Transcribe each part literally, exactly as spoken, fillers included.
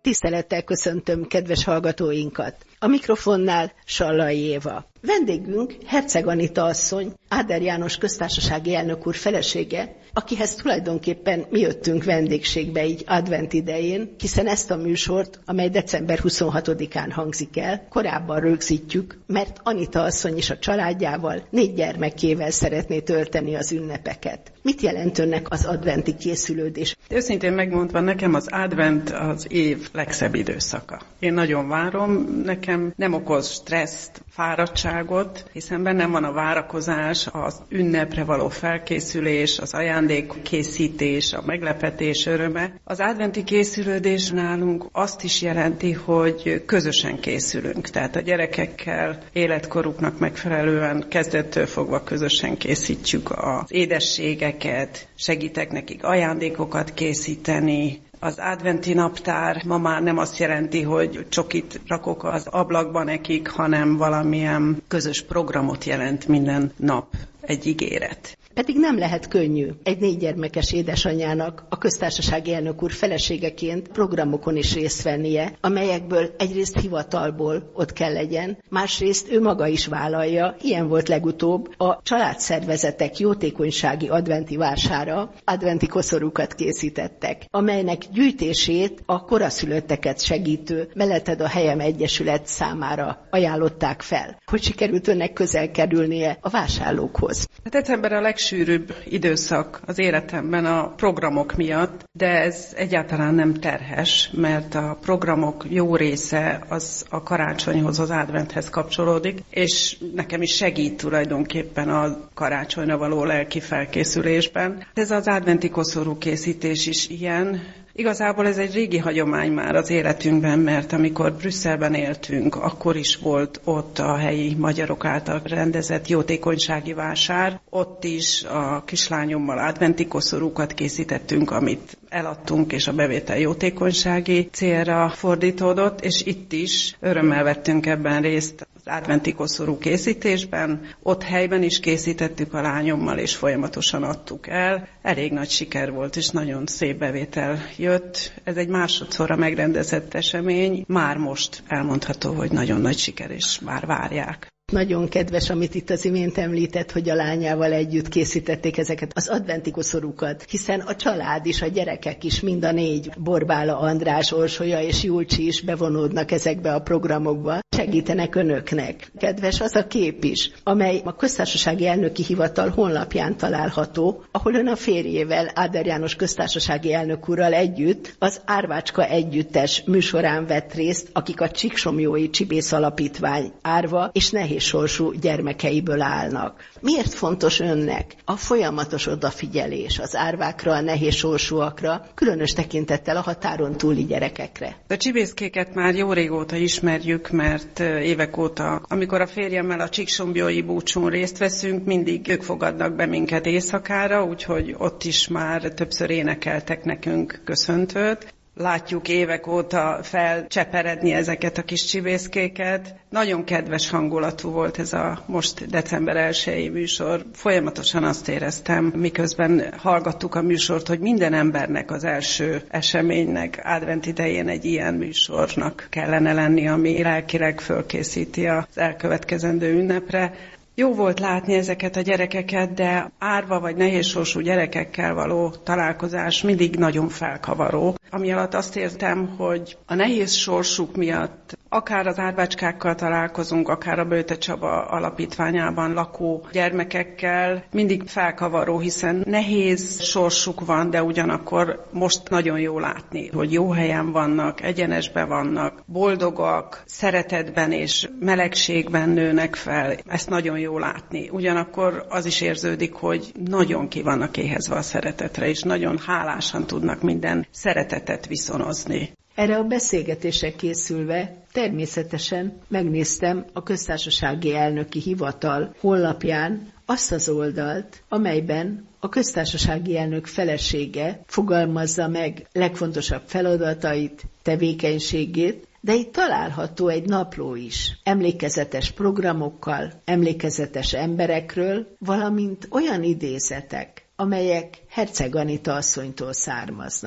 Tisztelettel köszöntöm kedves hallgatóinkat. A mikrofonnál Sallai Éva. Vendégünk Herczeg Anita asszony, Áder János köztársasági elnök úr felesége, akihez tulajdonképpen mi jöttünk vendégségbe így advent idején, hiszen ezt a műsort, amely december huszonhatodikán hangzik el, korábban rögzítjük, mert Anita asszony is a családjával, négy gyermekével szeretné tölteni az ünnepeket. Mit jelent önnek az adventi készülődés? Őszintén megmondva, nekem az advent az év legszebb időszaka. Én nagyon várom, nekem nem okoz stresszt, fáradtságot, hiszen bennem van a várakozás, az ünnepre való felkészülés, az ajándékkészítés, a meglepetés öröme. Az adventi készülődés nálunk azt is jelenti, hogy közösen készülünk. Tehát a gyerekekkel életkoruknak megfelelően kezdettől fogva közösen készítjük az édességeket, segítek nekik ajándékokat készíteni. Az adventi naptár ma már nem azt jelenti, hogy csokit rakok az ablakba nekik, hanem valamilyen közös programot jelent minden nap egy ígéret. Pedig nem lehet könnyű egy négy gyermekes édesanyjának a köztársasági elnök úr feleségeként programokon is részt vennie, amelyekből egyrészt hivatalból ott kell legyen, másrészt ő maga is vállalja, ilyen volt legutóbb a családszervezetek jótékonysági adventi vására, adventi koszorúkat készítettek, amelynek gyűjtését a koraszülötteket segítő Melletted a Helyem Egyesület számára ajánlották fel. Hogy sikerült önnek közel kerülnie a vásárlókhoz? December a legsűrűbb időszak az életemben a programok miatt, de ez egyáltalán nem terhes, mert a programok jó része az a karácsonyhoz, az adventhez kapcsolódik, és nekem is segít tulajdonképpen a karácsonyra való lelki felkészülésben. Ez az adventi koszorú készítés is ilyen. Igazából ez egy régi hagyomány már az életünkben, mert amikor Brüsszelben éltünk, akkor is volt ott a helyi magyarok által rendezett jótékonysági vásár. Ott is a kislányommal adventi koszorúkat készítettünk, amit eladtunk, és a bevétel jótékonysági célra fordítódott, és itt is örömmel vettünk ebben részt az adventi koszorú készítésben. Ott helyben is készítettük a lányommal, és folyamatosan adtuk el. Elég nagy siker volt, és nagyon szép bevétel jött. Ez egy másodszorra megrendezett esemény. Már most elmondható, hogy nagyon nagy siker, és már várják. Nagyon kedves, amit itt az imént említett, hogy a lányával együtt készítették ezeket az adventi koszorúkat, hiszen a család is, a gyerekek is, mind a négy, Borbála András, Orsolya és Julcsi is bevonódnak ezekbe a programokba, segítenek önöknek. Kedves az a kép is, amely a köztársasági elnöki hivatal honlapján található, ahol ön a férjével, Áder János köztársasági elnök úrral együtt az Árvácska Együttes műsorán vett részt, akik a Csíksomlyói Csibész Alapítvány árva és nehéz sorsú gyermekeiből állnak. Miért fontos önnek a folyamatos odafigyelés az árvákra, a nehéz sorsúakra, különös tekintettel a határon túli gyerekekre? A csibészkéket már jó régóta ismerjük, mert évek óta, amikor a férjemmel a Csíksomlyói búcsún részt veszünk, mindig ők fogadnak be minket éjszakára, úgyhogy ott is már többször énekeltek nekünk köszöntőt. Látjuk évek óta felcseperedni ezeket a kis csibészkéket. Nagyon kedves hangulatú volt ez a most december elsejei műsor. Folyamatosan azt éreztem, miközben hallgattuk a műsort, hogy minden embernek az első eseménynek, advent idején egy ilyen műsornak kellene lenni, ami lelkileg fölkészíti az elkövetkezendő ünnepre. Jó volt látni ezeket a gyerekeket, de árva vagy nehézsorsú gyerekekkel való találkozás mindig nagyon felkavaró. Ami alatt azt értem, hogy a nehéz sorsuk miatt akár az árvácskákkal találkozunk, akár a Böjte Csaba alapítványában lakó gyermekekkel, mindig felkavaró, hiszen nehéz sorsuk van, de ugyanakkor most nagyon jó látni, hogy jó helyen vannak, egyenesben vannak, boldogak, szeretetben és melegségben nőnek fel. Ezt nagyon jó látni. Ugyanakkor az is érződik, hogy nagyon ki vannak éhezve a szeretetre, és nagyon hálásan tudnak minden szeretetet viszonozni. Erre a beszélgetésre készülve természetesen megnéztem a köztársasági elnöki hivatal honlapján azt az oldalt, amelyben a köztársasági elnök felesége fogalmazza meg legfontosabb feladatait, tevékenységét, de itt található egy napló is, emlékezetes programokkal, emlékezetes emberekről, valamint olyan idézetek, amelyek Herczeg Anita asszonytól származnak.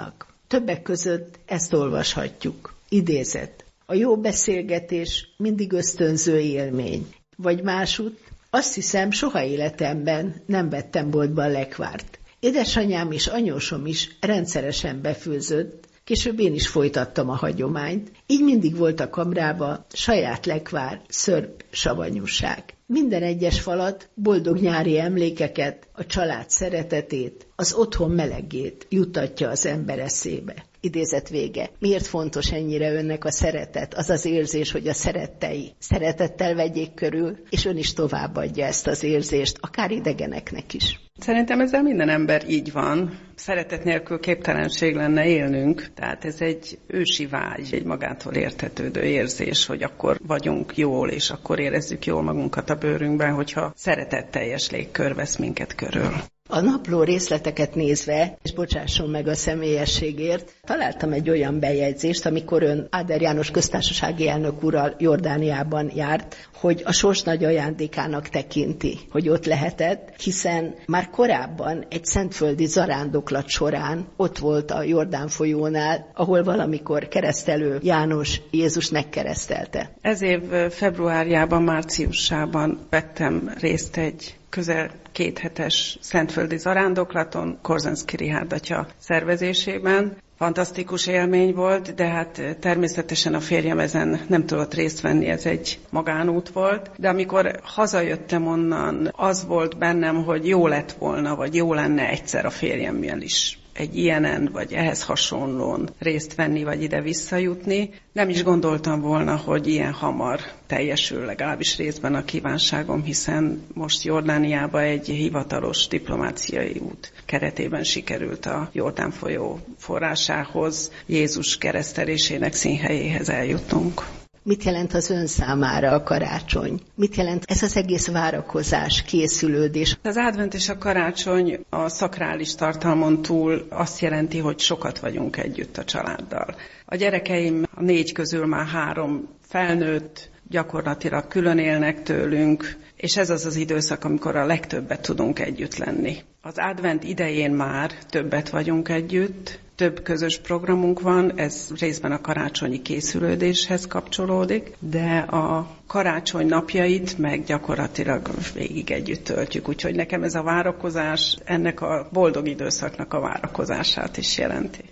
Többek között ezt olvashatjuk. Idézet. A jó beszélgetés mindig ösztönző élmény. Vagy másút, azt hiszem, soha életemben nem vettem boltban lekvárt. Édesanyám és anyósom is rendszeresen befőzött, később én is folytattam a hagyományt, így mindig volt a kamrába saját lekvár, szörp, savanyúság. Minden egyes falat boldog nyári emlékeket, a család szeretetét, az otthon melegét juttatja az ember eszébe. Idézet vége. Miért fontos ennyire önnek a szeretet, az az érzés, hogy a szerettei szeretettel vegyék körül, és ön is továbbadja ezt az érzést, akár idegeneknek is. Szerintem ezzel minden ember így van. Szeretet nélkül képtelenség lenne élnünk, tehát ez egy ősi vágy, egy magától értetődő érzés, hogy akkor vagyunk jól, és akkor érezzük jól magunkat a bőrünkben, hogyha szeretetteljes légkör vesz minket körül. A napló részleteket nézve, és bocsásson meg a személyességért, találtam egy olyan bejegyzést, amikor ön Áder János köztársasági elnök úrral Jordániában járt, hogy a sors nagy ajándékának tekinti, hogy ott lehetett, hiszen már korábban egy szentföldi zarándoklat során ott volt a Jordán folyónál, ahol valamikor keresztelő János Jézus megkeresztelte. Ez év februárjában, márciusában vettem részt egy közel két hetes szentföldi zarándoklaton, Korzanszky Richárd atya szervezésében. Fantasztikus élmény volt, de hát természetesen a férjem ezen nem tudott részt venni, ez egy magánút volt. De amikor hazajöttem onnan, az volt bennem, hogy jó lett volna, vagy jó lenne egyszer a férjemmel is egy ilyenen, vagy ehhez hasonlóan részt venni, vagy ide visszajutni. Nem is gondoltam volna, hogy ilyen hamar teljesül legalábbis részben a kívánságom, hiszen most Jordániába egy hivatalos diplomáciai út keretében sikerült a Jordán folyó forrásához, Jézus keresztelésének színhelyéhez eljutnunk. Mit jelent az ön számára a karácsony? Mit jelent ez az egész várakozás, készülődés? Az advent és a karácsony a szakrális tartalmon túl azt jelenti, hogy sokat vagyunk együtt a családdal. A gyerekeim a négy közül már három felnőtt, gyakorlatilag külön élnek tőlünk, és ez az az időszak, amikor a legtöbbet tudunk együtt lenni. Az advent idején már többet vagyunk együtt, több közös programunk van, ez részben a karácsonyi készülődéshez kapcsolódik, de a karácsony napjait meg gyakorlatilag végig együtt töltjük, úgyhogy nekem ez a várakozás ennek a boldog időszaknak a várakozását is jelenti.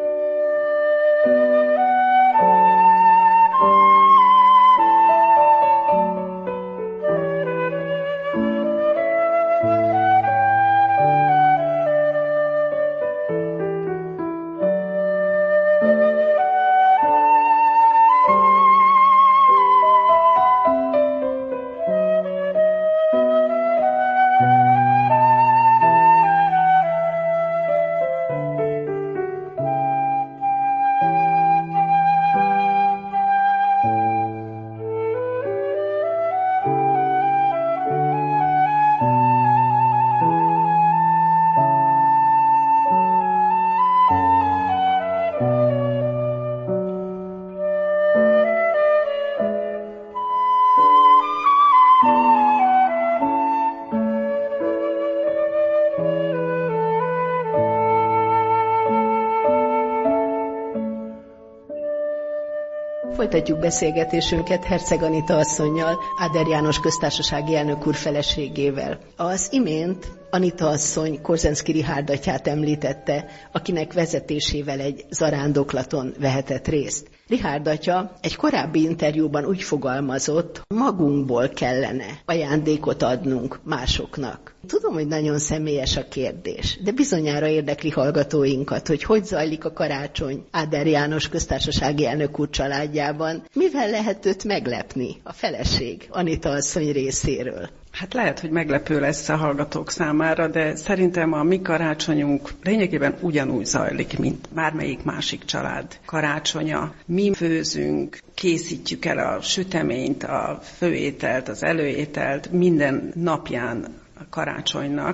Folytatjuk beszélgetésünket Herceg Anita asszonnyal, Áder János köztársasági elnök úr feleségével. Az imént Anita asszony Korzanszky Richárd atyát említette, akinek vezetésével egy zarándoklaton vehetett részt. Richárd atya egy korábbi interjúban úgy fogalmazott, magunkból kellene ajándékot adnunk másoknak. Tudom, hogy nagyon személyes a kérdés, de bizonyára érdekli hallgatóinkat, hogy hogy zajlik a karácsony Áder János köztársasági elnök úr családjában. Mivel lehet őt meglepni a feleség Anita asszony részéről? Hát lehet, hogy meglepő lesz a hallgatók számára, de szerintem a mi karácsonyunk lényegében ugyanúgy zajlik, mint bármelyik másik család karácsonya. Mi főzünk, készítjük el a süteményt, a főételt, az előételt minden napján a karácsonynak.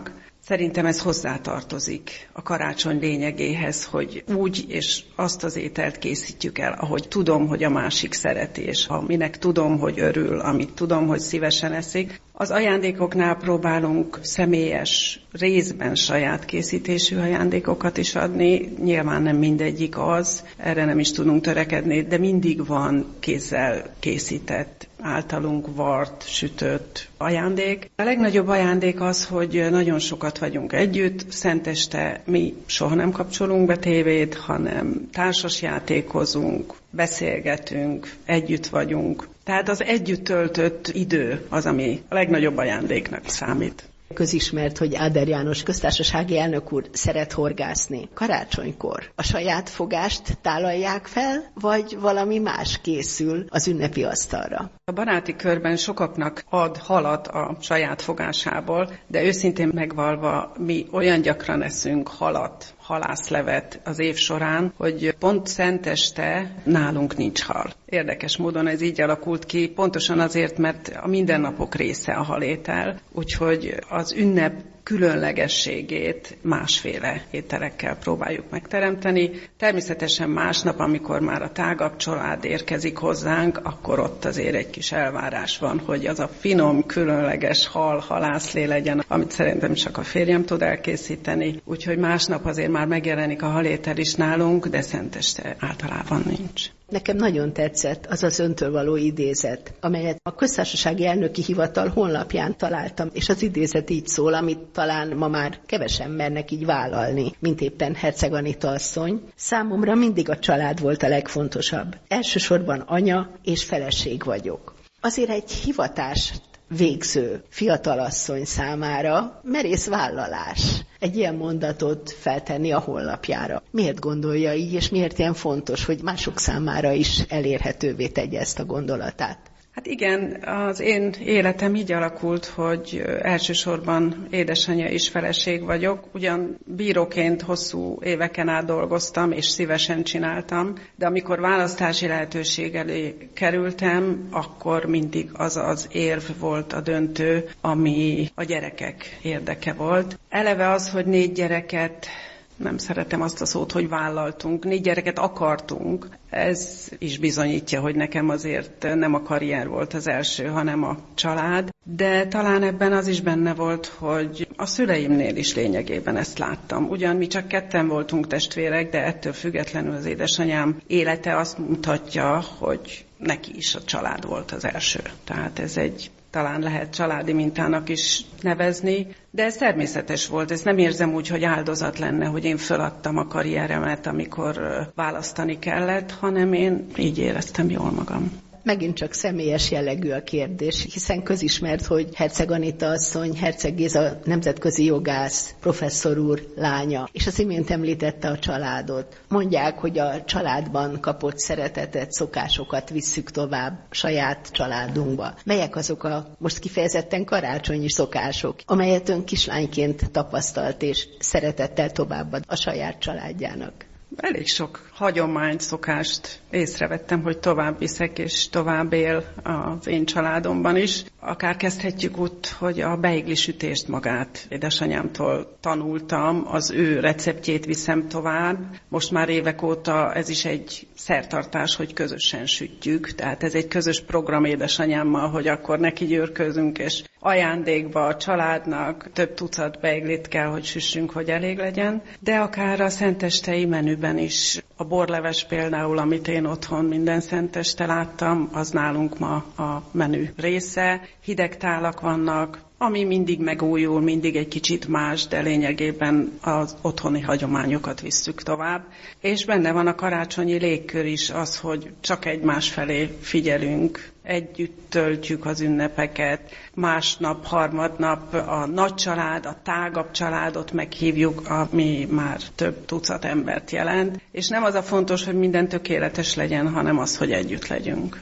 Szerintem ez hozzátartozik a karácsony lényegéhez, hogy úgy és azt az ételt készítjük el, ahogy tudom, hogy a másik szereti, és aminek tudom, hogy örül, amit tudom, hogy szívesen eszik. Az ajándékoknál próbálunk személyes, részben saját készítésű ajándékokat is adni. Nyilván nem mindegyik az, erre nem is tudunk törekedni, de mindig van kézzel készített, általunk vart, sütött ajándék. A legnagyobb ajándék az, hogy nagyon sokat vagyunk együtt. Szenteste mi soha nem kapcsolunk be tévét, hanem társasjátékozunk, beszélgetünk, együtt vagyunk. Tehát az együtt töltött idő az, ami a legnagyobb ajándéknak számít. Közismert, hogy Áder János köztársasági elnök úr szeret horgászni. Karácsonykor a saját fogást tálalják fel, vagy valami más készül az ünnepi asztalra? A baráti körben sokaknak ad halat a saját fogásából, de őszintén megvalva mi olyan gyakran eszünk halat, halászlevet az év során, hogy pont szenteste nálunk nincs hal. Érdekes módon ez így alakult ki, pontosan azért, mert a mindennapok része a halétel, úgyhogy az ünnep különlegességét másféle ételekkel próbáljuk megteremteni. Természetesen másnap, amikor már a tágabb család érkezik hozzánk, akkor ott azért egy kis elvárás van, hogy az a finom, különleges hal, halászlé legyen, amit szerintem csak a férjem tud elkészíteni. Úgyhogy másnap azért már megjelenik a halétel is nálunk, de szenteste általában nincs. Nekem nagyon tetszett az az öntől való idézet, amelyet a Köztársasági Elnöki Hivatal honlapján találtam, és az idézet így szól, amit talán ma már kevesen mernek így vállalni, mint éppen Herceg Anita asszony. Számomra mindig a család volt a legfontosabb. Elsősorban anya és feleség vagyok. Azért egy hivatást végző fiatalasszony számára merész vállalás egy ilyen mondatot feltenni a honlapjára. Miért gondolja így, és miért ilyen fontos, hogy mások számára is elérhetővé tegye ezt a gondolatát? Hát igen, az én életem így alakult, hogy elsősorban édesanyja és feleség vagyok. Ugyan bíróként hosszú éveken át dolgoztam, és szívesen csináltam, de amikor választási lehetőség elé kerültem, akkor mindig az az érv volt a döntő, ami a gyerekek érdeke volt. Eleve az, hogy négy gyereket, nem szeretem azt a szót, hogy vállaltunk, négy gyereket akartunk. Ez is bizonyítja, hogy nekem azért nem a karrier volt az első, hanem a család. De talán ebben az is benne volt, hogy a szüleimnél is lényegében ezt láttam. Ugyan mi csak ketten voltunk testvérek, de ettől függetlenül az édesanyám élete azt mutatja, hogy neki is a család volt az első. Tehát ez egy talán lehet családi mintának is nevezni, de ez természetes volt. Ez nem érzem úgy, hogy áldozat lenne, hogy én föladtam a karrieremet, amikor választani kellett, hanem én így éreztem jól magam. Megint csak személyes jellegű a kérdés, hiszen közismert, hogy Herceg Anita asszony, Herceg Géza nemzetközi jogász, professzor úr lánya, és az imént említette a családot. Mondják, hogy a családban kapott szeretetet, szokásokat visszük tovább saját családunkba. Melyek azok a most kifejezetten karácsonyi szokások, amelyet ön kislányként tapasztalt és szeretettel továbbad a saját családjának? Elég sok hagyományt, szokást észrevettem, hogy tovább viszek és tovább él az én családomban is. Akár kezdhetjük úgy, hogy a beiglisütést magát édesanyámtól tanultam, az ő receptjét viszem tovább. Most már évek óta ez is egy szertartás, hogy közösen sütjük, tehát ez egy közös program édesanyámmal, hogy akkor neki győrközünk, és ajándékba a családnak több tucat beiglit kell, hogy süssünk, hogy elég legyen. De akár a szentestei menüben is a borleves például, amit én otthon minden szenteste láttam, az nálunk ma a menü része. Hideg tálak vannak, ami mindig megújul, mindig egy kicsit más, de lényegében az otthoni hagyományokat visszük tovább. És benne van a karácsonyi légkör is az, hogy csak egymás felé figyelünk, együtt töltjük az ünnepeket, másnap, harmadnap a nagy család, a tágabb családot meghívjuk, ami már több tucat embert jelent. És nem az a fontos, hogy minden tökéletes legyen, hanem az, hogy együtt legyünk.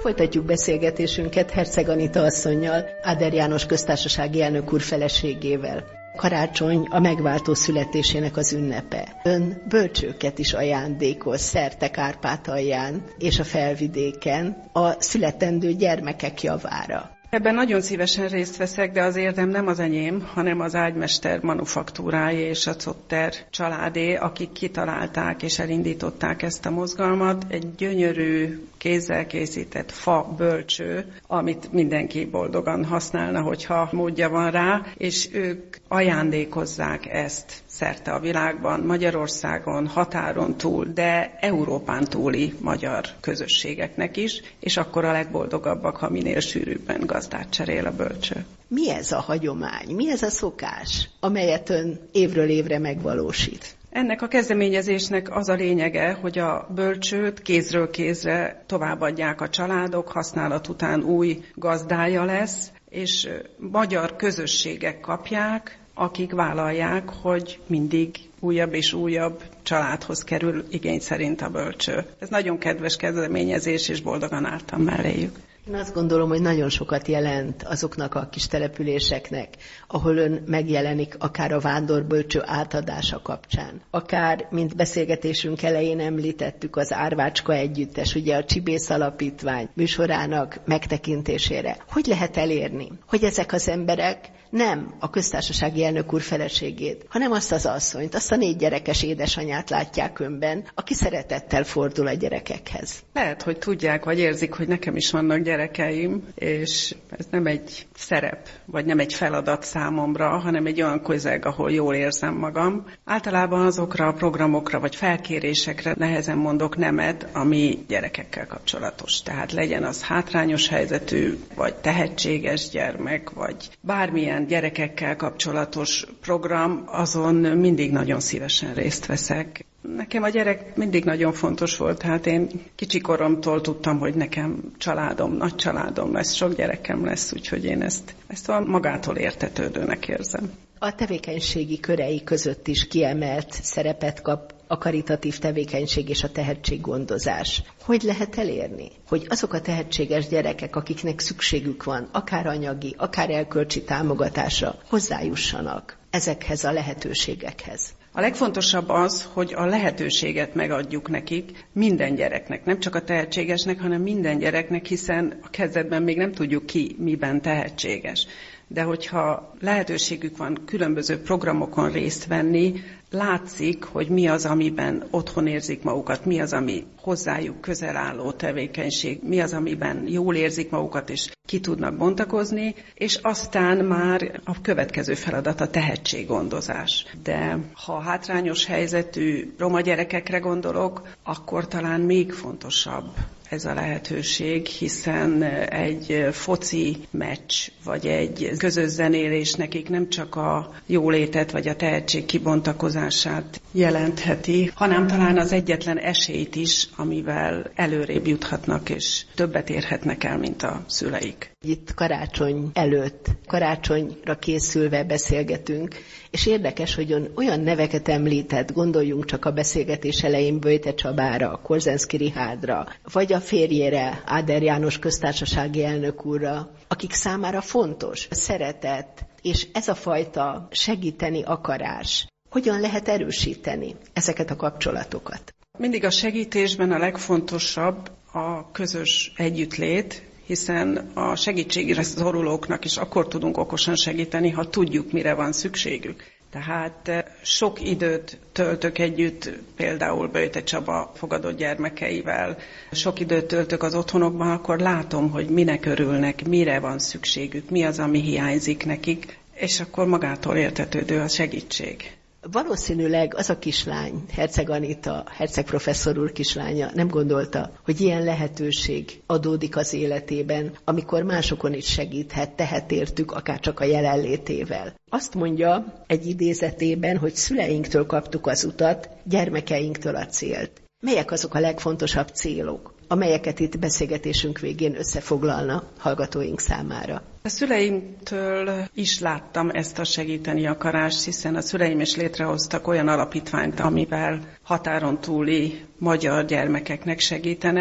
Folytatjuk beszélgetésünket Herczeg Anita asszonnyal, Áder János köztársasági elnök úr feleségével. Karácsony a megváltó születésének az ünnepe. Ön bölcsőket is ajándékoz szerte Kárpátalján és a Felvidéken a születendő gyermekek javára. Ebben nagyon szívesen részt veszek, de az érdem nem az enyém, hanem az ágymester manufaktúráé és a Zotter családé, akik kitalálták és elindították ezt a mozgalmat. Egy gyönyörű, kézzel készített fa bölcső, amit mindenki boldogan használna, hogyha módja van rá, és ők ajándékozzák ezt szerte a világban, Magyarországon, határon túl, de Európán túli magyar közösségeknek is, és akkor a legboldogabbak, ha minél sűrűbben gazdát cserél a bölcső. Mi ez a hagyomány, mi ez a szokás, amelyet ön évről évre megvalósít? Ennek a kezdeményezésnek az a lényege, hogy a bölcsőt kézről kézre továbbadják a családok, használat után új gazdája lesz, és magyar közösségek kapják, akik vállalják, hogy mindig újabb és újabb családhoz kerül igény szerint a bölcső. Ez nagyon kedves kezdeményezés, és boldogan álltam melléjük. Én azt gondolom, hogy nagyon sokat jelent azoknak a kis településeknek, ahol ön megjelenik, akár a vándorbölcső átadása kapcsán, akár, mint beszélgetésünk elején említettük, az Árvácska Együttes, ugye a Csibész Alapítvány műsorának megtekintésére. Hogy lehet elérni, hogy ezek az emberek nem a köztársasági elnök úr feleségét, hanem azt az asszonyt, azt a négy gyerekes édesanyát látják önben, aki szeretettel fordul a gyerekekhez? Lehet, hogy tudják, vagy érzik, hogy nekem is vannak gyerekeim, és ez nem egy szerep, vagy nem egy feladat számomra, hanem egy olyan közeg, ahol jól érzem magam. Általában azokra a programokra, vagy felkérésekre nehezen mondok nemet, ami gyerekekkel kapcsolatos. Tehát legyen az hátrányos helyzetű, vagy tehetséges gyermek, vagy bármilyen gyerekekkel kapcsolatos program, azon mindig nagyon szívesen részt veszek. Nekem a gyerek mindig nagyon fontos volt, hát én kicsikoromtól tudtam, hogy nekem családom, nagy családom lesz, sok gyerekem lesz, úgyhogy én ezt, ezt magától értetődőnek érzem. A tevékenységi körei között is kiemelt szerepet kap a karitatív tevékenység és a tehetséggondozás. Hogy lehet elérni, hogy azok a tehetséges gyerekek, akiknek szükségük van, akár anyagi, akár erkölcsi támogatásra, hozzájussanak ezekhez a lehetőségekhez? A legfontosabb az, hogy a lehetőséget megadjuk nekik, minden gyereknek, nem csak a tehetségesnek, hanem minden gyereknek, hiszen a kezdetben még nem tudjuk ki, miben tehetséges. De hogyha lehetőségük van különböző programokon részt venni, látszik, hogy mi az, amiben otthon érzik magukat, mi az, ami hozzájuk közel álló tevékenység, mi az, amiben jól érzik magukat, és ki tudnak bontakozni, és aztán már a következő feladat a tehetséggondozás. De ha hátrányos helyzetű roma gyerekekre gondolok, akkor talán még fontosabb ez a lehetőség, hiszen egy foci meccs, vagy egy közös zenélés nekik nem csak a jólétet, vagy a tehetség kibontakozását jelentheti, hanem talán az egyetlen esélyt is, amivel előrébb juthatnak, és többet érhetnek el, mint a szüleik. Itt karácsony előtt, karácsonyra készülve beszélgetünk, és érdekes, hogy ön olyan neveket említett, gondoljunk csak a beszélgetés elején Böjte Csabára, Korzenszky Richárdra, vagy a férjére, Áder János köztársasági elnök úrra, akik számára fontos a szeretet, és ez a fajta segíteni akarás. Hogyan lehet erősíteni ezeket a kapcsolatokat? Mindig a segítésben a legfontosabb a közös együttlét, hiszen a segítségre szorulóknak is akkor tudunk okosan segíteni, ha tudjuk, mire van szükségük. Tehát sok időt töltök együtt, például Böjte Csaba fogadott gyermekeivel, sok időt töltök az otthonokban, akkor látom, hogy minek örülnek, mire van szükségük, mi az, ami hiányzik nekik, és akkor magától értetődő a segítség. Valószínűleg az a kislány, Herczeg Anita, Herczeg professzor úr kislánya nem gondolta, hogy ilyen lehetőség adódik az életében, amikor másokon is segíthet, tehet értük, akár csak a jelenlétével. Azt mondja egy idézetében, hogy szüleinktől kaptuk az utat, gyermekeinktől a célt. Melyek azok a legfontosabb célok, amelyeket itt beszélgetésünk végén összefoglalna hallgatóink számára? A szüleimtől is láttam ezt a segíteni akarást, hiszen a szüleim is létrehoztak olyan alapítványt, amivel határon túli magyar gyermekeknek segítenek,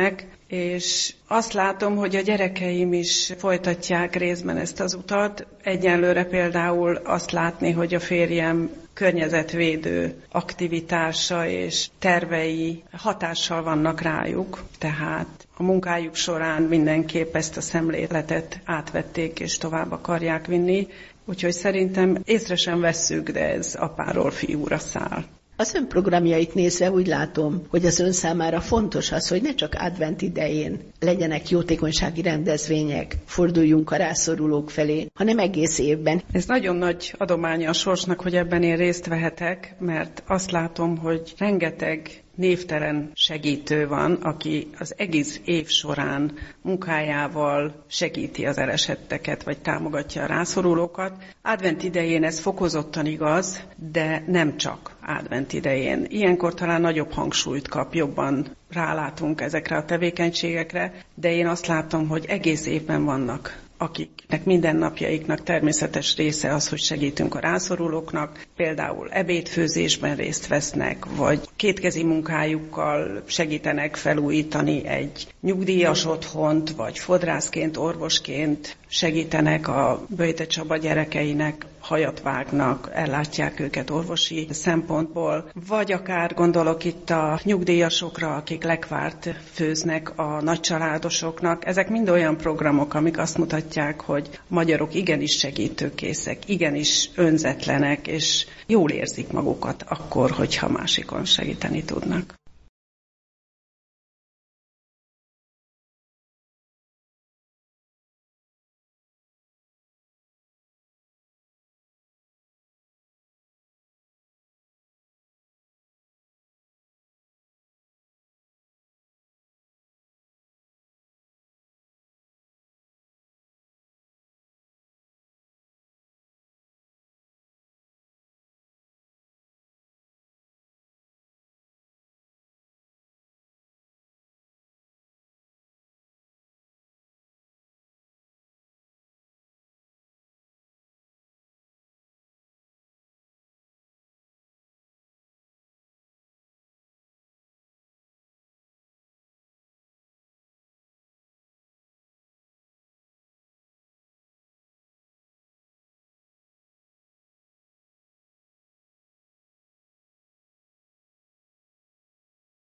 és azt látom, hogy a gyerekeim is folytatják részben ezt az utat. Egyenlőre például azt látni, hogy a férjem környezetvédő aktivitása és tervei hatással vannak rájuk, tehát a munkájuk során mindenképp ezt a szemléletet átvették és tovább akarják vinni, úgyhogy szerintem észre sem vesszük, de ez apáról fiúra száll. Az ön programjait nézve úgy látom, hogy az ön számára fontos az, hogy ne csak advent idején legyenek jótékonysági rendezvények, forduljunk a rászorulók felé, hanem egész évben. Ez nagyon nagy adománya a sorsnak, hogy ebben én részt vehetek, mert azt látom, hogy rengeteg névtelen segítő van, aki az egész év során munkájával segíti az elesetteket, vagy támogatja a rászorulókat. Advent idején ez fokozottan igaz, de nem csak advent idején. Ilyenkor talán nagyobb hangsúlyt kap, jobban rálátunk ezekre a tevékenységekre, de én azt látom, hogy egész évben vannak, akiknek mindennapjaiknak természetes része az, hogy segítünk a rászorulóknak, például ebédfőzésben részt vesznek, vagy kétkezi munkájukkal segítenek felújítani egy nyugdíjas otthont, vagy fodrászként, orvosként segítenek a Böjte Csaba gyerekeinek, hajat vágnak, ellátják őket orvosi szempontból, vagy akár gondolok itt a nyugdíjasokra, akik lekvárt főznek a nagycsaládosoknak. Ezek mind olyan programok, amik azt mutatják, hogy magyarok igenis segítőkészek, igenis önzetlenek, és jól érzik magukat akkor, hogyha másikon segíteni tudnak.